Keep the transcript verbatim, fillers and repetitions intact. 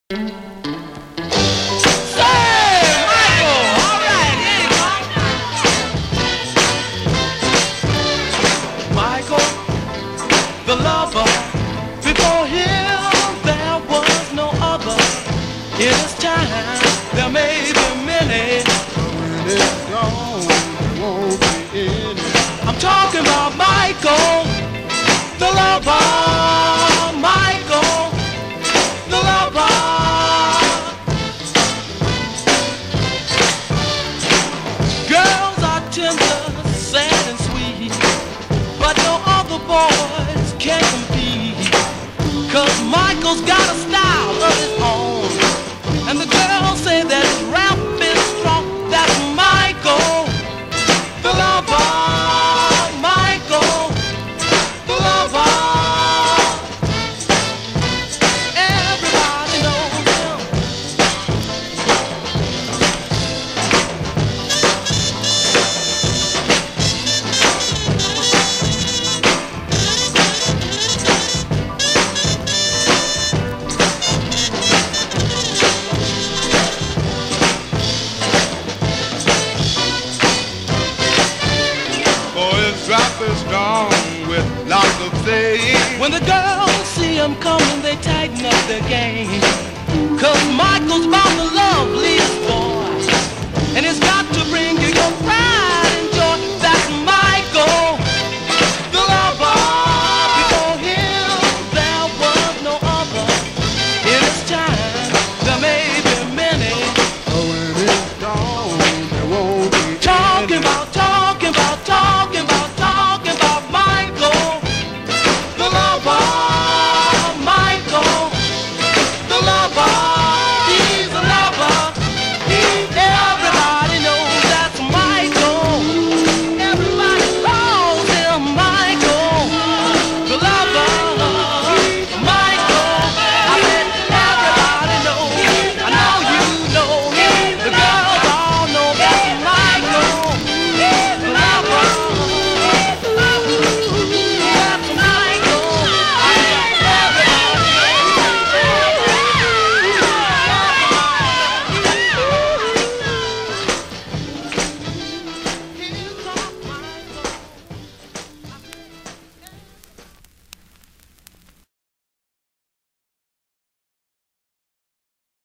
The lover, before him there was no other. In his time there may be many, but when it's gone there won't be any. I'm talking about Michael, the lover, Michael, the lover. Girls are tender, sad and sweet, but no other boys can't compete, 'cause Michael's got a style of his own, and the girls say that his rap is strong. That's Michael, the lover, Michael, the lover. Everybody knows him. Drop is strong with lots of faith. When the girls see him coming, they tighten up their game.